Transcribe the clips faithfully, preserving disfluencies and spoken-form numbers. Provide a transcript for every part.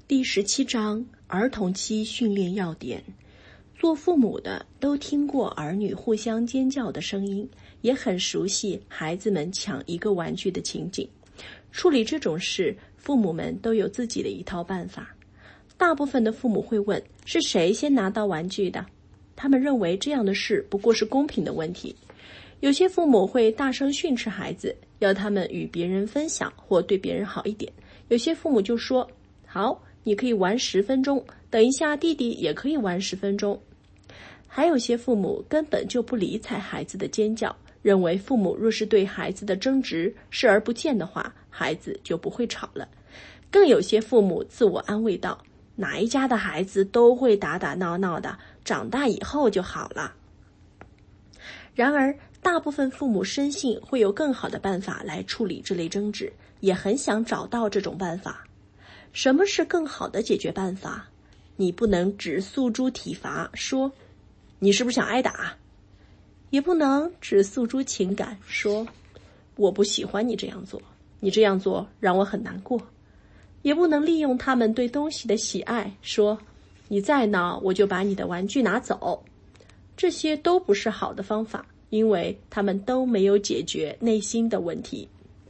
第十七章儿童期训练要点。做父母的都听过儿女互相尖叫的声音，也很熟悉孩子们抢一个玩具的情景。处理这种事，父母们都有自己的一套办法。大部分的父母会问，是谁先拿到玩具的？他们认为这样的事不过是公平的问题。有些父母会大声训斥孩子，要他们与别人分享或对别人好一点。有些父母就说，好，你可以玩十分钟，等一下弟弟也可以玩十分钟。还有些父母根本就不理睬孩子的尖叫，认为父母若是对孩子的争执视而不见的话，孩子就不会吵了。更有些父母自我安慰道，哪一家的孩子都会打打闹闹的，长大以后就好了。然而，大部分父母深信会有更好的办法来处理这类争执，也很想找到这种办法。什么是更好的解决办法？你不能只诉诸体罚，说你是不是想挨打？也不能只诉诸情感，说我不喜欢你这样做，你这样做让我很难过。也不能利用他们对东西的喜爱，说你再闹我就把你的玩具拿走。这些都不是好的方法，因为他们都没有解决内心的问题。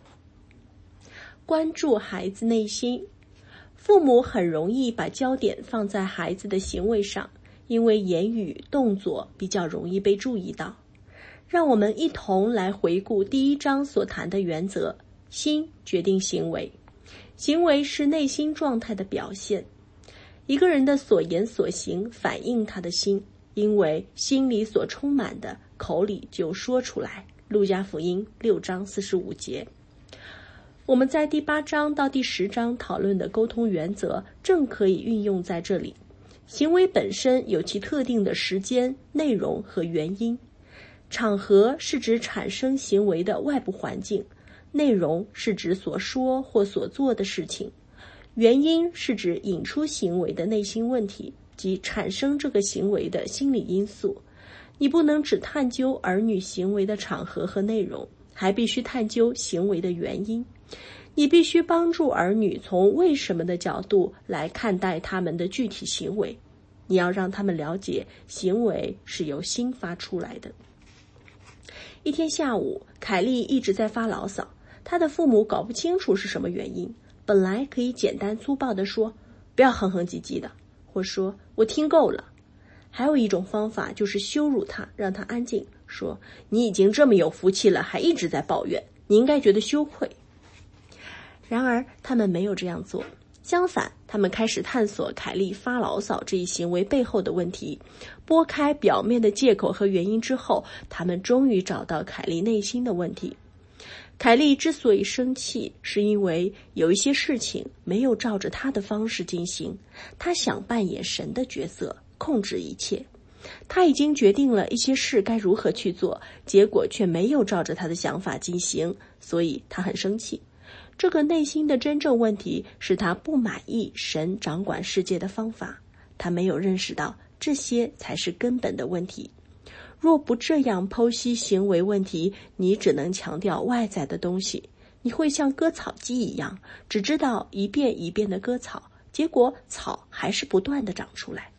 关注孩子内心。父母很容易把焦点放在孩子的行为上，因为言语动作比较容易被注意到。让我们一同来回顾第一章所谈的原则：心决定行为，行为是内心状态的表现。一个人的所言所行反映他的心，因为心里所充满的，口里就说出来。路加福音六章四十五节。我们在第八章到第十章讨论的沟通原则正可以运用在这里。行为本身有其特定的时间、内容和原因。场合是指产生行为的外部环境，内容是指所说或所做的事情，原因是指引出行为的内心问题及产生这个行为的心理因素。你不能只探究儿女行为的场合和内容，还必须探究行为的原因。你必须帮助儿女从为什么的角度来看待他们的具体行为。你要让他们了解，行为是由心发出来的。一天下午，凯莉一直在发牢骚，她的父母搞不清楚是什么原因。本来可以简单粗暴地说，不要哼哼唧唧的，或说我听够了。还有一种方法就是羞辱她，让她安静，说你已经这么有福气了，还一直在抱怨，你应该觉得羞愧。然而他们没有这样做，相反，他们开始探索凯莉发牢骚这一行为背后的问题。拨开表面的借口和原因之后，他们终于找到凯莉内心的问题。凯莉之所以生气，是因为有一些事情没有照着她的方式进行。她想扮演神的角色，控制一切。她已经决定了一些事该如何去做，结果却没有照着她的想法进行，所以她很生气。这个内心的真正问题是他不满意神掌管世界的方法，他没有认识到这些才是根本的问题。若不这样剖析行为问题，你只能强调外在的东西，你会像割草机一样，只知道一遍一遍的割草，结果草还是不断地长出来。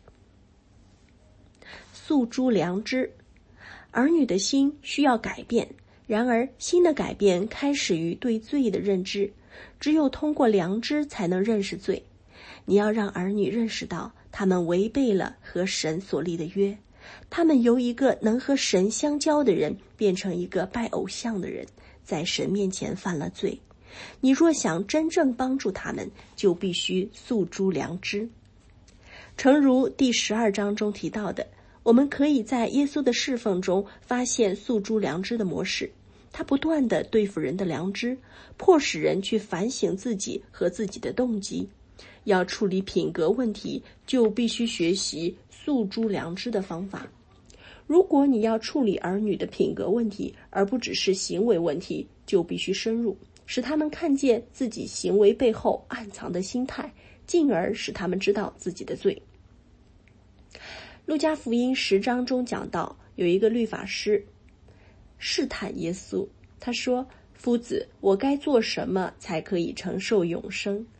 诉诸良知。儿女的心需要改变，然而心的改变开始于对罪的认知，只有通过良知才能认识罪。你要让儿女认识到他们违背了和神所立的约，他们由一个能和神相交的人变成一个拜偶像的人，在神面前犯了罪。你若想真正帮助他们，就必须诉诸良知。诚如第十二章中提到的，我们可以在耶稣的侍奉中发现诉诸良知的模式。他不断地对付人的良知，迫使人去反省自己和自己的动机。要处理品格问题，就必须学习诉诸良知的方法。如果你要处理儿女的品格问题，而不只是行为问题，就必须深入，使他们看见自己行为背后暗藏的心态，进而使他们知道自己的罪。路加福音十章中讲到，有一个律法师试探耶稣，他说，夫子，我该做什么才可以承受永生？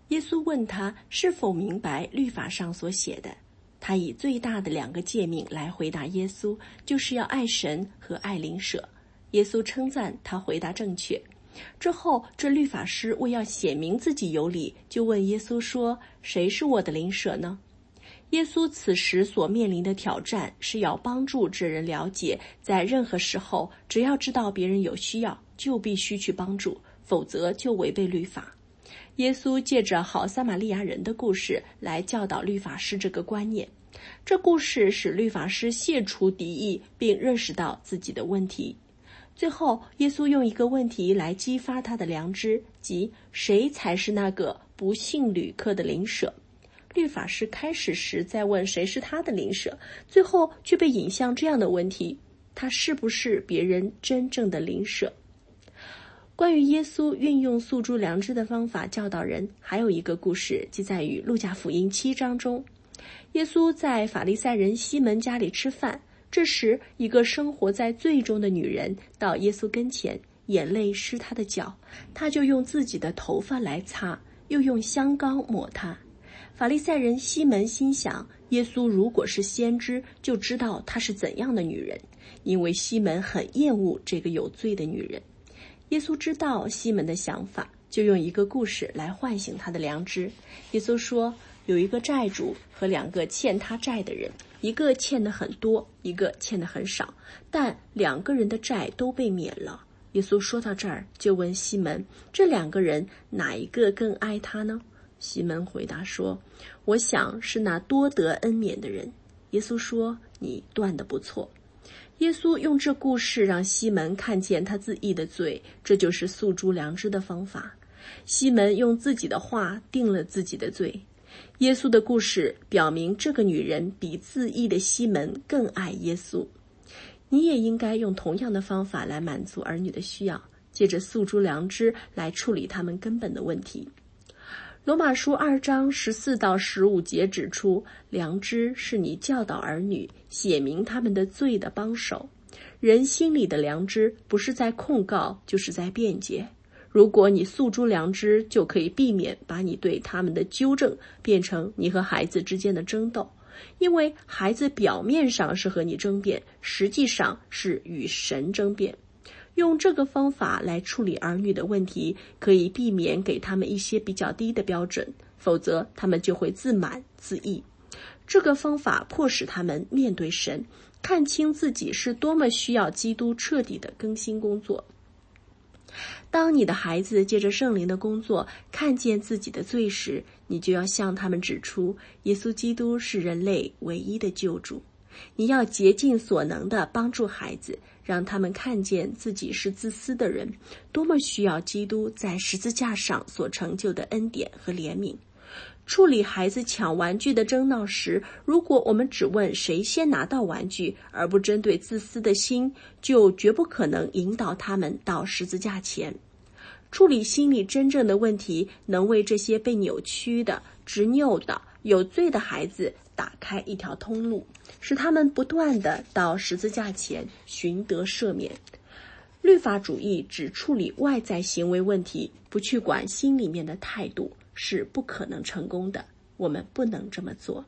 耶稣问他是否明白律法上所写的，他以最大的两个诫命来回答耶稣，就是要爱神和爱邻舍。耶稣称赞他回答正确。之后，这律法师为要显明自己有理，就问耶稣说：谁是我的邻舍呢？耶稣此时所面临的挑战是要帮助这人了解，在任何时候，只要知道别人有需要，就必须去帮助，否则就违背律法。耶稣借着好撒玛利亚人的故事来教导律法师这个观念。这故事使律法师卸除敌意，并认识到自己的问题。最后，耶稣用一个问题来激发他的良知，即谁才是那个不幸旅客的邻舍？律法师开始时在问谁是他的邻舍，最后却被引向这样的问题：他是不是别人真正的邻舍？关于耶稣运用诉诸良知的方法教导人，还有一个故事记载于路加福音七章中。耶稣在法利赛人西门家里吃饭，这时一个生活在罪中的女人到耶稣跟前，眼泪湿他的脚，他就用自己的头发来擦，又用香膏抹他。法利赛人西门心想，耶稣如果是先知，就知道她是怎样的女人，因为西门很厌恶这个有罪的女人。耶稣知道西门的想法，就用一个故事来唤醒他的良知。耶稣说，有一个债主和两个欠他债的人，一个欠得很多，一个欠得很少，但两个人的债都被免了。耶稣说到这儿，就问西门，这两个人哪一个更爱他呢？西门回答说，我想是那多得恩免的人。耶稣说，你断得不错。耶稣用这故事让西门看见他自义的罪，这就是诉诸良知的方法。西门用自己的话定了自己的罪。耶稣的故事表明，这个女人比自义的西门更爱耶稣。你也应该用同样的方法来满足儿女的需要，借着诉诸良知来处理他们根本的问题。罗马书二章十四到十五节指出，良知是你教导儿女、写明他们的罪的帮手。人心里的良知不是在控告，就是在辩解。如果你诉诸良知，就可以避免把你对他们的纠正变成你和孩子之间的争斗，因为孩子表面上是和你争辩，实际上是与神争辩。用这个方法来处理儿女的问题，可以避免给他们一些比较低的标准，否则他们就会自满自义。这个方法迫使他们面对神，看清自己是多么需要基督彻底的更新工作。当你的孩子借着圣灵的工作看见自己的罪时，你就要向他们指出，耶稣基督是人类唯一的救主。你要竭尽所能地帮助孩子，让他们看见自己是自私的人，多么需要基督在十字架上所成就的恩典和怜悯。处理孩子抢玩具的争闹时，如果我们只问谁先拿到玩具，而不针对自私的心，就绝不可能引导他们到十字架前。处理心里真正的问题，能为这些被扭曲的、执拗的、有罪的孩子打开一条通路，使他们不断地到十字架前寻得赦免。律法主义只处理外在行为问题，不去管心里面的态度，是不可能成功的。我们不能这么做。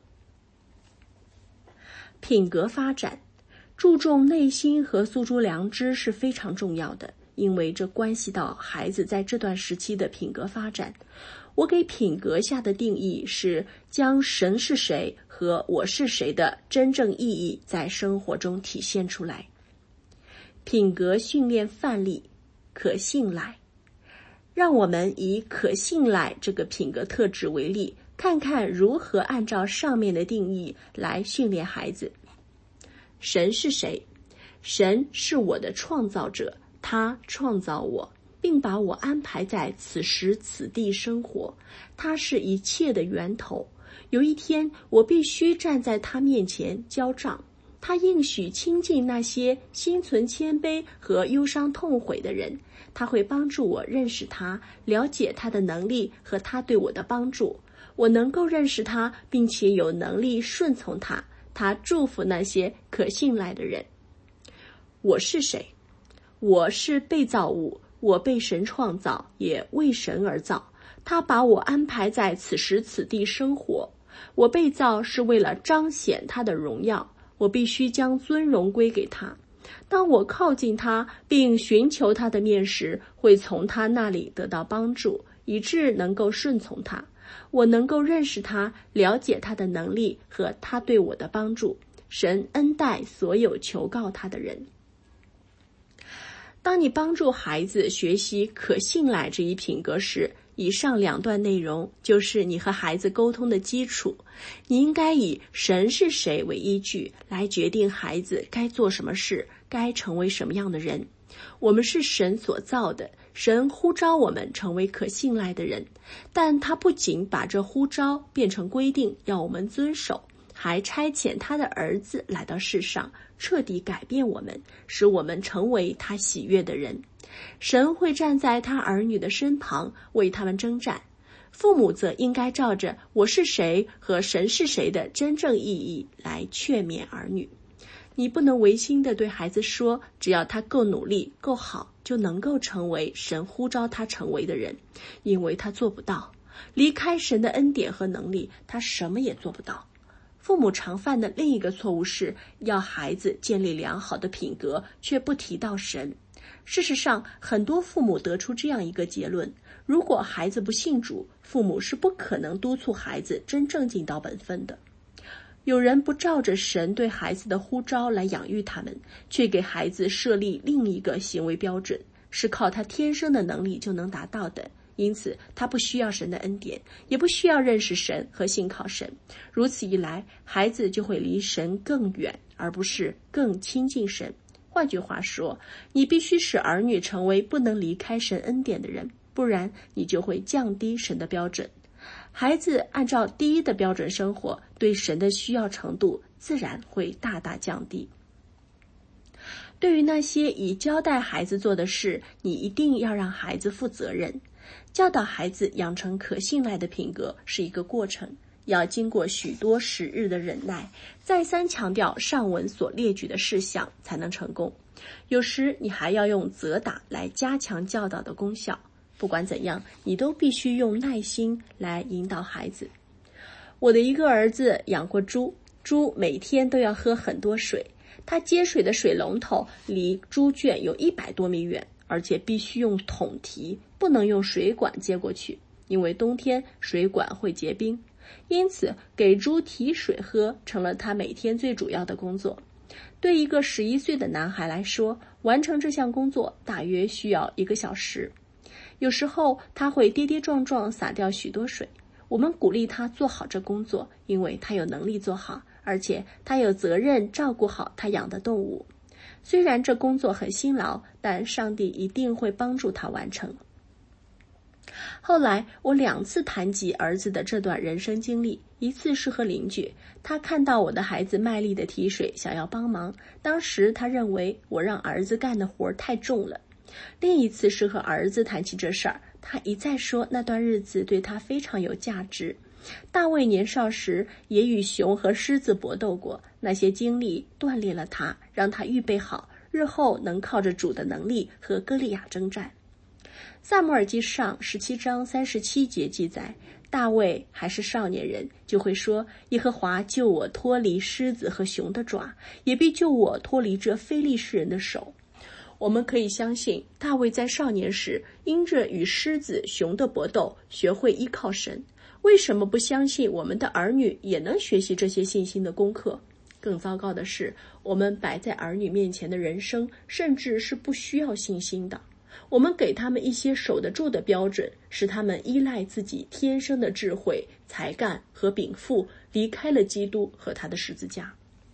品格发展，注重内心和诉诸良知是非常重要的，因为这关系到孩子在这段时期的品格发展。我给品格下的定义是将神是谁和我是谁的真正意义在生活中体现出来。品格训练范例，可信赖。让我们以可信赖这个品格特质为例，看看如何按照上面的定义来训练孩子。神是谁？神是我的创造者，他创造我，并把我安排在此时此地生活，他是一切的源头。有一天，我必须站在他面前交账。他应许亲近那些心存谦卑和忧伤痛悔的人，他会帮助我认识他，了解他的能力和他对我的帮助。我能够认识他，并且有能力顺从他。他祝福那些可信赖的人。我是谁？我是被造物，我被神创造，也为神而造。 他把我安排在此时此地生活。我被造是为了彰显他的荣耀，我必须将尊荣归给他。当我靠近他并寻求他的面时，会从他那里得到帮助，以致能够顺从他。我能够认识他，了解他的能力和他对我的帮助。神恩待所有求告他的人。当你帮助孩子学习可信赖这一品格时，以上两段内容就是你和孩子沟通的基础。你应该以神是谁为依据，来决定孩子该做什么事，该成为什么样的人。我们是神所造的，神呼召我们成为可信赖的人，但他不仅把这呼召变成规定要我们遵守，还差遣他的儿子来到世上，彻底改变我们，使我们成为他喜悦的人。神会站在他儿女的身旁，为他们征战。父母则应该照着我是谁和神是谁的真正意义来劝勉儿女。你不能违心地对孩子说，只要他够努力够好，就能够成为神呼召他成为的人，因为他做不到。离开神的恩典和能力，他什么也做不到。父母常犯的另一个错误是要孩子建立良好的品格，却不提到神。事实上，很多父母得出这样一个结论：如果孩子不信主，父母是不可能督促孩子真正尽到本分的。有人不照着神对孩子的呼召来养育他们，却给孩子设立另一个行为标准，是靠他天生的能力就能达到的。因此他不需要神的恩典，也不需要认识神和信靠神。如此一来，孩子就会离神更远，而不是更亲近神。换句话说，你必须使儿女成为不能离开神恩典的人，不然你就会降低神的标准。孩子按照第一的标准生活，对神的需要程度自然会大大降低。对于那些已交代孩子做的事，你一定要让孩子负责任。教导孩子养成可信赖的品格是一个过程，要经过许多时日的忍耐，再三强调上文所列举的事项才能成功。有时你还要用责打来加强教导的功效。不管怎样，你都必须用耐心来引导孩子。我的一个儿子养过猪，猪每天都要喝很多水，他接水的水龙头离猪圈有一百多米远，而且必须用桶提，不能用水管接过去，因为冬天水管会结冰。因此给猪提水喝成了他每天最主要的工作。对一个十一岁的男孩来说，完成这项工作大约需要一个小时。有时候他会跌跌撞撞洒掉许多水，我们鼓励他做好这工作，因为他有能力做好，而且他有责任照顾好他养的动物。虽然这工作很辛劳，但上帝一定会帮助他完成。后来我两次谈及儿子的这段人生经历，一次是和邻居，他看到我的孩子卖力的提水，想要帮忙，当时他认为我让儿子干的活太重了。另一次是和儿子谈起这事儿，他一再说那段日子对他非常有价值。大卫年少时也与熊和狮子搏斗过，那些经历锻炼了他，让他预备好，日后能靠着主的能力和歌利亚征战。撒母耳记上十七章三十七节记载，大卫还是少年人，就会说，耶和华救我脱离狮子和熊的爪，也必救我脱离这非利士人的手。我们可以相信，大卫在少年时因着与狮子、熊的搏斗，学会依靠神。为什么不相信我们的儿女也能学习这些信心的功课？更糟糕的是，我们摆在儿女面前的人生，甚至是不需要信心的。我们给他们一些守得住的标准，使他们依赖自己天生的智慧、才干和禀赋，离开了基督和他的十字架。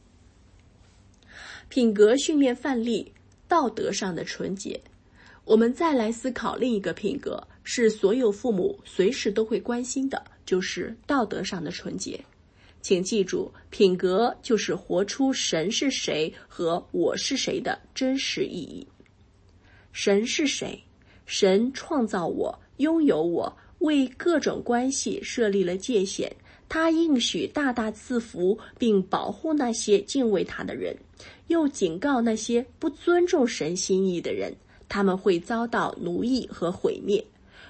品格训练范例，道德上的纯洁。我们再来思考另一个品格，是所有父母随时都会关心的，就是道德上的纯洁。请记住，品格就是活出神是谁和我是谁的真实意义。神是谁？神创造我，拥有我，为各种关系设立了界限。他应许大大赐福，并保护那些敬畏他的人，又警告那些不尊重神心意的人，他们会遭到奴役和毁灭。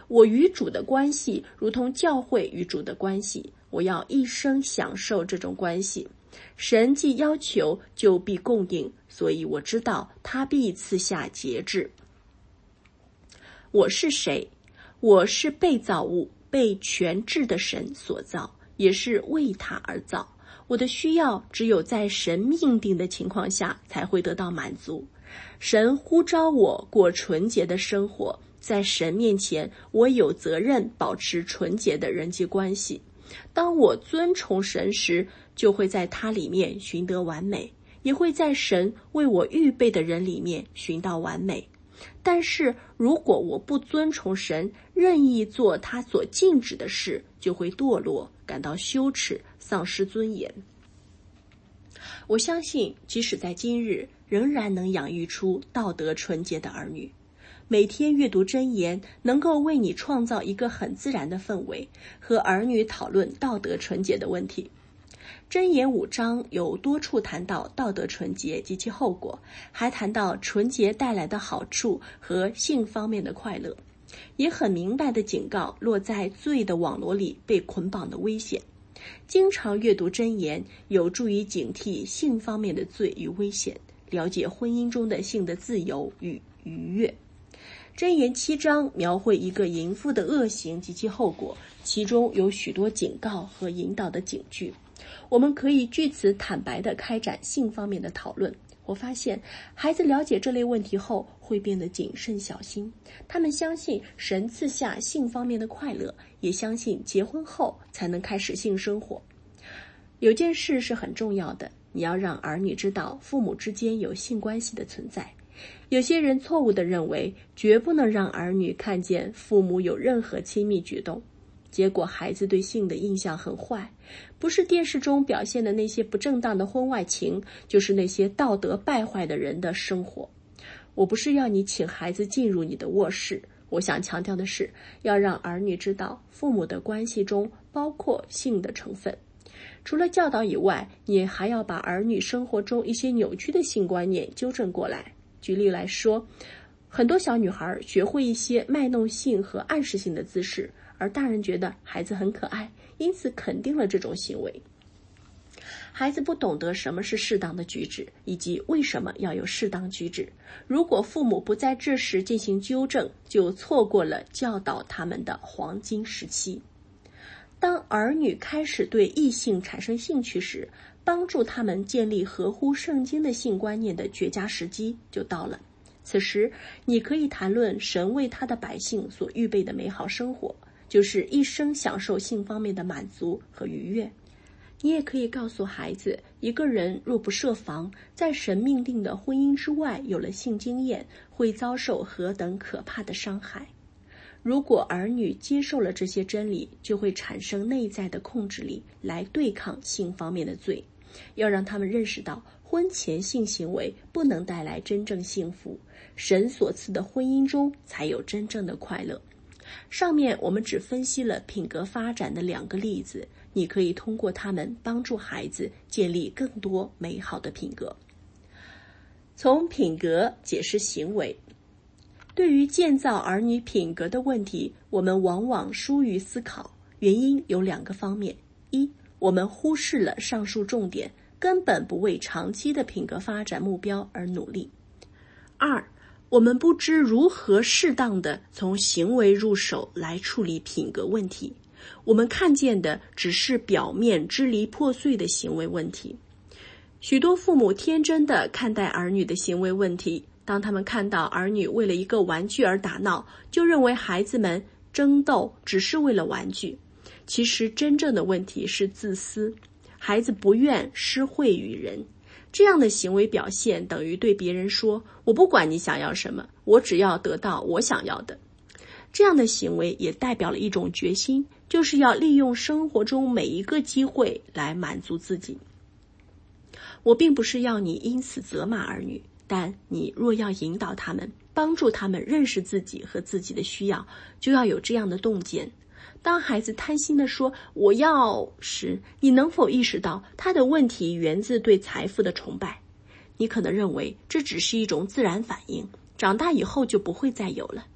我与主的关系如同教会与主的关系，我要一生享受这种关系。神既要求，就必供应，所以我知道他必赐下节制。我是谁？我是被造物，被全智的神所造，也是为他而造。我的需要只有在神命定的情况下才会得到满足。神呼召我过纯洁的生活，在神面前，我有责任保持纯洁的人际关系。当我尊崇神时，就会在他里面寻得完美，也会在神为我预备的人里面寻到完美。但是如果我不尊崇神，任意做他所禁止的事，就会堕落，感到羞耻，丧失尊严。我相信即使在今日，仍然能养育出道德纯洁的儿女。每天阅读箴言，能够为你创造一个很自然的氛围，和儿女讨论道德纯洁的问题。箴言五章有多处谈到道德纯洁及其后果，还谈到纯洁带来的好处和性方面的快乐，也很明白地警告落在罪的网络里被捆绑的危险。经常阅读箴言有助于警惕性方面的罪与危险，了解婚姻中的性的自由与愉悦。箴言七章描绘一个淫妇的恶行及其后果，其中有许多警告和引导的警句。我们可以据此坦白地开展性方面的讨论。我发现孩子了解这类问题后会变得谨慎小心，他们相信神赐下性方面的快乐，也相信结婚后才能开始性生活。有件事是很重要的，你要让儿女知道父母之间有性关系的存在。有些人错误地认为绝不能让儿女看见父母有任何亲密举动，结果孩子对性的印象很坏，不是电视中表现的那些不正当的婚外情，就是那些道德败坏的人的生活。我不是要你请孩子进入你的卧室，我想强调的是要让儿女知道父母的关系中包括性的成分。除了教导以外，你还要把儿女生活中一些扭曲的性观念纠正过来。举例来说，很多小女孩学会一些卖弄性和暗示性的姿势，而大人觉得孩子很可爱，因此肯定了这种行为。孩子不懂得什么是适当的举止，以及为什么要有适当举止。如果父母不在这时进行纠正，就错过了教导他们的黄金时期。当儿女开始对异性产生兴趣时，帮助他们建立合乎圣经的性观念的绝佳时机就到了。此时，你可以谈论神为他的百姓所预备的美好生活，就是一生享受性方面的满足和愉悦。你也可以告诉孩子，一个人若不设防，在神命定的婚姻之外有了性经验，会遭受何等可怕的伤害。如果儿女接受了这些真理，就会产生内在的控制力来对抗性方面的罪。要让他们认识到婚前性行为不能带来真正幸福，神所赐的婚姻中才有真正的快乐。上面我们只分析了品格发展的两个例子，你可以通过它们帮助孩子建立更多美好的品格。从品格解释行为。对于建造儿女品格的问题，我们往往疏于思考，原因有两个方面：一，我们忽视了上述重点，根本不为长期的品格发展目标而努力；二，我们不知如何适当地从行为入手来处理品格问题，我们看见的只是表面支离破碎的行为问题。许多父母天真地看待儿女的行为问题，当他们看到儿女为了一个玩具而打闹，就认为孩子们争斗只是为了玩具。其实真正的问题是自私，孩子不愿施惠于人。这样的行为表现等于对别人说，我不管你想要什么，我只要得到我想要的。这样的行为也代表了一种决心，就是要利用生活中每一个机会来满足自己。我并不是要你因此责骂儿女，但你若要引导他们，帮助他们认识自己和自己的需要，就要有这样的洞见。当孩子贪心地说我要时，你能否意识到他的问题源自对财富的崇拜？你可能认为这只是一种自然反应，长大以后就不会再有了。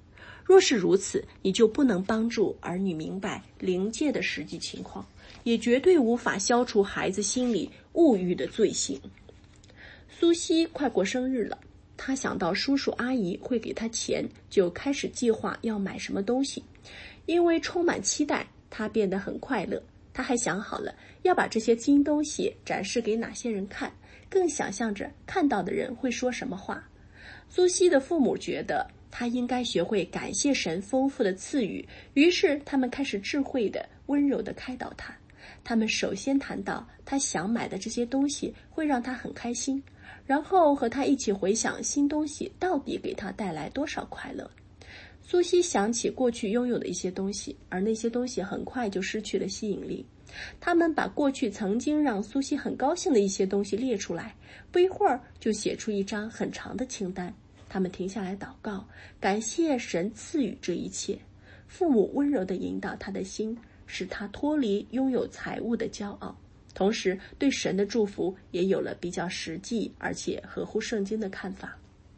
若是如此，你就不能帮助儿女明白灵界的实际情况，也绝对无法消除孩子心里物欲的罪行。苏西快过生日了，他想到叔叔阿姨会给他钱，就开始计划要买什么东西。因为充满期待，他变得很快乐。他还想好了要把这些新东西展示给哪些人看，更想象着看到的人会说什么话。苏西的父母觉得他应该学会感谢神丰富的赐予，于是他们开始智慧的、温柔的开导他。他们首先谈到他想买的这些东西会让他很开心，然后和他一起回想新东西到底给他带来多少快乐。苏西想起过去拥有的一些东西，而那些东西很快就失去了吸引力。他们把过去曾经让苏西很高兴的一些东西列出来，不一会儿就写出一张很长的清单。他们停下来祷告，感谢神赐予这一切。父母温柔地引导他的心，使他脱离拥有财物的骄傲，同时对神的祝福也有了比较实际而且合乎圣经的看法。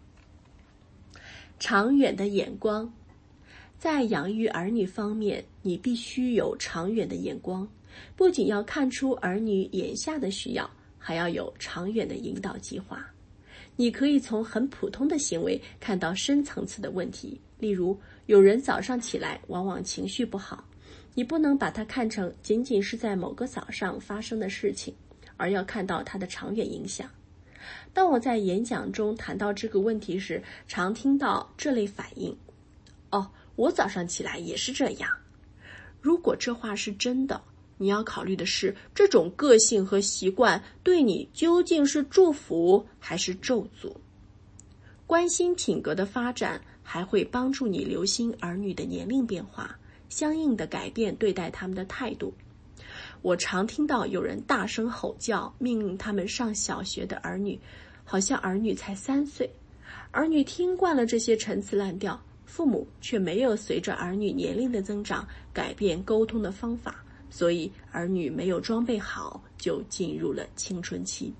长远的眼光。在养育儿女方面，你必须有长远的眼光，不仅要看出儿女眼下的需要，还要有长远的引导计划。你可以从很普通的行为看到深层次的问题，例如有人早上起来往往情绪不好，你不能把它看成仅仅是在某个早上发生的事情，而要看到它的长远影响。当我在演讲中谈到这个问题时，常听到这类反应：哦，我早上起来也是这样。如果这话是真的，你要考虑的是，这种个性和习惯对你究竟是祝福还是咒诅。关心品格的发展，还会帮助你留心儿女的年龄变化，相应的改变对待他们的态度。我常听到有人大声吼叫，命令他们上小学的儿女，好像儿女才三岁。儿女听惯了这些陈词滥调，父母却没有随着儿女年龄的增长改变沟通的方法，所以儿女没有装备好就进入了青春期。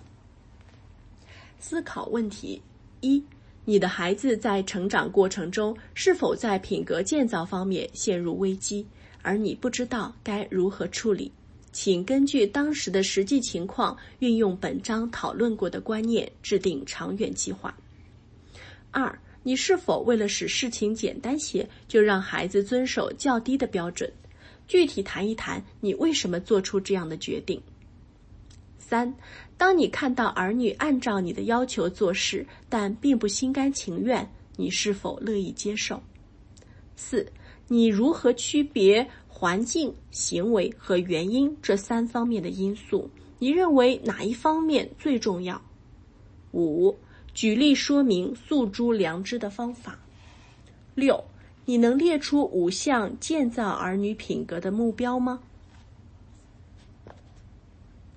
思考问题：一、你的孩子在成长过程中是否在品格建造方面陷入危机，而你不知道该如何处理？请根据当时的实际情况，运用本章讨论过的观念，制定长远计划。二、你是否为了使事情简单些，就让孩子遵守较低的标准？具体谈一谈你为什么做出这样的决定。三、当你看到儿女按照你的要求做事，但并不心甘情愿，你是否乐意接受？四、你如何区别环境、行为和原因这三方面的因素？你认为哪一方面最重要？五、举例说明诉诸良知的方法。六、你能列出五项建造儿女品格的目标吗？